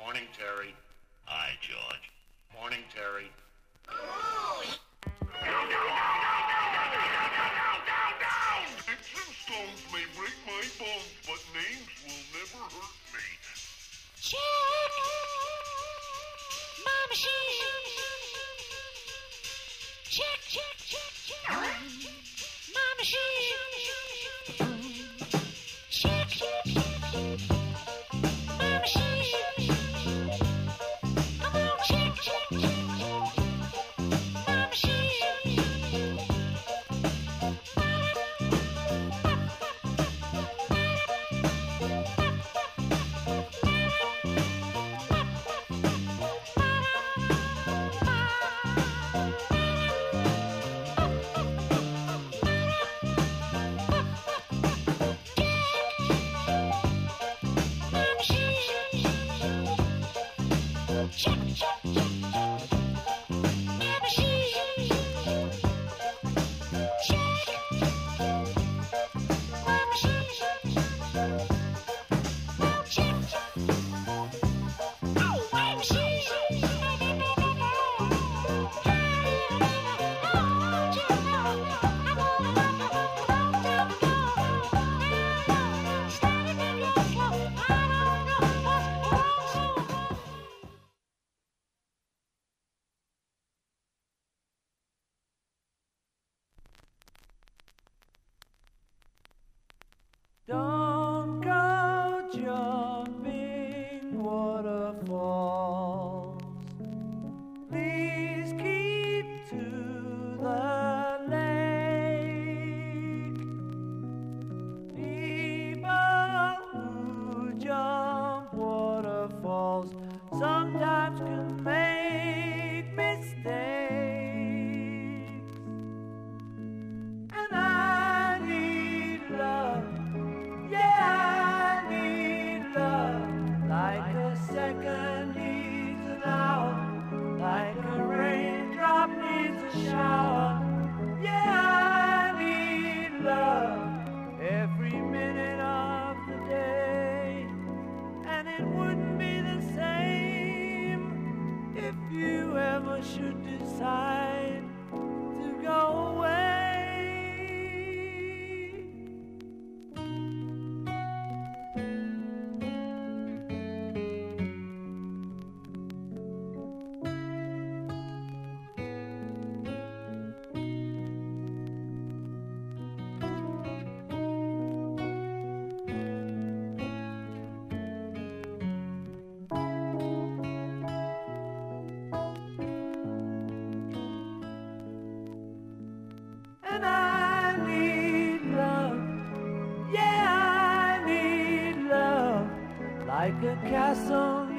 Morning, Terry. Hi, George. Morning, Terry. Stones may break my bones, but names will never hurt me. Check my machine. Check my machine. Check my machine. Come on, check my machine. Don't go jumping waterfalls. Please keep to the lake. People who jump waterfalls sometimes can make mistakes. And I need love. Yeah, I need love, like a second needs an hour, like a raindrop needs a shower. Yeah, I need love every minute of the day, and it wouldn't be the same if you ever should decide to go away. And I need love, yeah, I need love, like a castle